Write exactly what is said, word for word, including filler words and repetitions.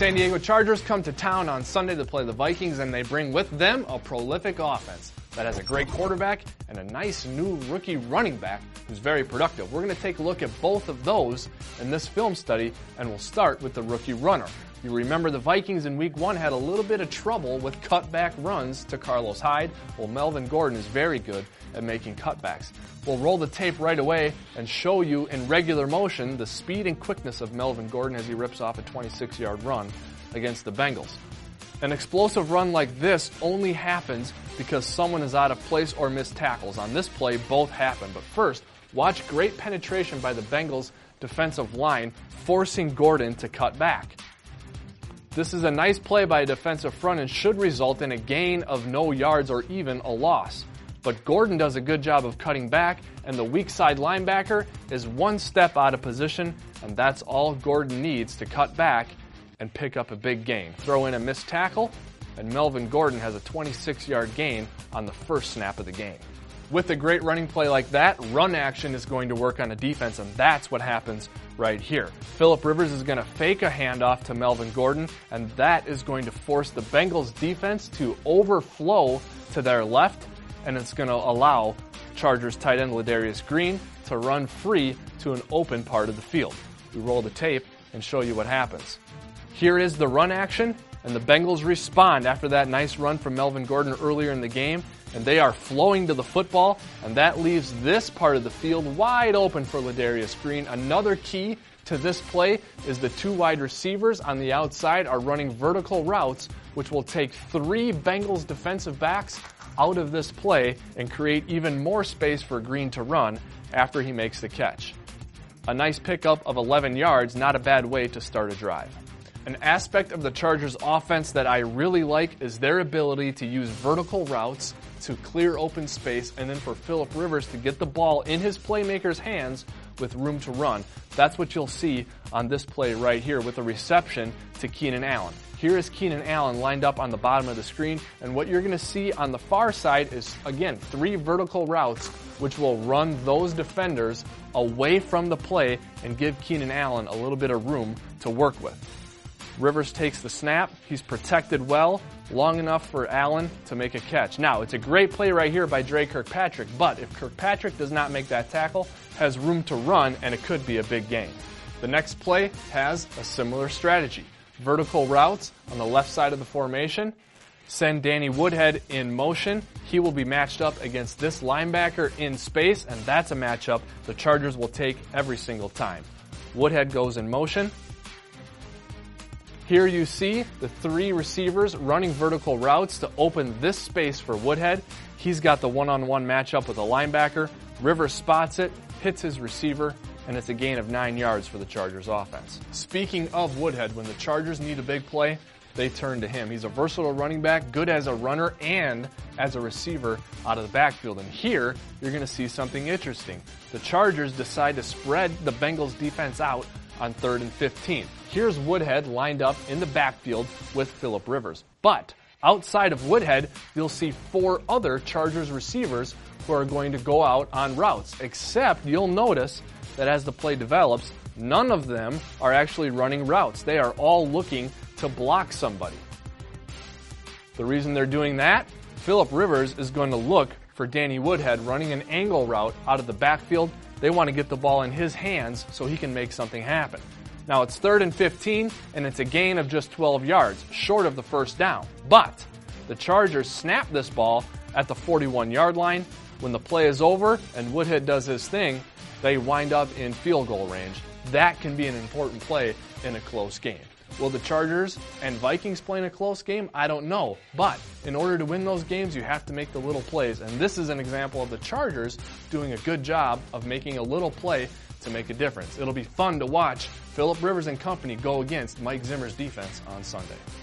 San Diego Chargers come to town on Sunday to play the Vikings, and they bring with them a prolific offense that has a great quarterback and a nice new rookie running back who's very productive. We're going to take a look at both of those in this film study, and we'll start with the rookie runner. You remember the Vikings in week one had a little bit of trouble with cutback runs to Carlos Hyde. Well, Melvin Gordon is very good at making cutbacks. We'll roll the tape right away and show you in regular motion the speed and quickness of Melvin Gordon as he rips off a twenty-six yard run against the Bengals. An explosive run like this only happens because someone is out of place or missed tackles. On this play, both happen. But first, watch great penetration by the Bengals defensive line, forcing Gordon to cut back. This is a nice play by a defensive front and should result in a gain of no yards or even a loss. But Gordon does a good job of cutting back, and the weak side linebacker is one step out of position, and that's all Gordon needs to cut back and pick up a big gain. Throw in a missed tackle, and Melvin Gordon has a twenty-six yard gain on the first snap of the game. With a great running play like that, run action is going to work on a defense, and that's what happens right here. Philip Rivers is going to fake a handoff to Melvin Gordon, and that is going to force the Bengals defense to overflow to their left, and it's going to allow Chargers tight end Ladarius Green to run free to an open part of the field. We roll the tape and show you what happens. Here is the run action, and the Bengals respond after that nice run from Melvin Gordon earlier in the game, and they are flowing to the football, and that leaves this part of the field wide open for Ladarius Green. Another key to this play is the two wide receivers on the outside are running vertical routes, which will take three Bengals defensive backs out of this play and create even more space for Green to run after he makes the catch. A nice pickup of eleven yards, not a bad way to start a drive. An aspect of the Chargers offense that I really like is their ability to use vertical routes to clear open space and then for Philip Rivers to get the ball in his playmaker's hands with room to run. That's what you'll see on this play right here with a reception to Keenan Allen. Here is Keenan Allen lined up on the bottom of the screen, and what you're going to see on the far side is, again, three vertical routes which will run those defenders away from the play and give Keenan Allen a little bit of room to work with. Rivers takes the snap. He's protected well, long enough for Allen to make a catch. Now, it's a great play right here by Dre Kirkpatrick, but if Kirkpatrick does not make that tackle, has room to run, and it could be a big gain. The next play has a similar strategy. Vertical routes on the left side of the formation. Send Danny Woodhead in motion. He will be matched up against this linebacker in space, and that's a matchup the Chargers will take every single time. Woodhead goes in motion. Here you see the three receivers running vertical routes to open this space for Woodhead. He's got the one-on-one matchup with a linebacker. Rivers spots it, hits his receiver, and it's a gain of nine yards for the Chargers offense. Speaking of Woodhead, when the Chargers need a big play, they turn to him. He's a versatile running back, good as a runner and as a receiver out of the backfield. And here, you're going to see something interesting. The Chargers decide to spread the Bengals defense out on third and fifteen. Here's Woodhead lined up in the backfield with Philip Rivers. But outside of Woodhead, you'll see four other Chargers receivers who are going to go out on routes, except you'll notice that as the play develops, none of them are actually running routes. They are all looking to block somebody. The reason they're doing that, Philip Rivers is going to look for Danny Woodhead running an angle route out of the backfield. They want to get the ball in his hands so he can make something happen. Now it's third and fifteen, and it's a gain of just twelve yards, short of the first down. But the Chargers snap this ball at the forty-one yard line. When the play is over and Woodhead does his thing, they wind up in field goal range. That can be an important play in a close game. Will the Chargers and Vikings play in a close game? I don't know. But in order to win those games, you have to make the little plays. And this is an example of the Chargers doing a good job of making a little play to make a difference. It'll be fun to watch Philip Rivers and company go against Mike Zimmer's defense on Sunday.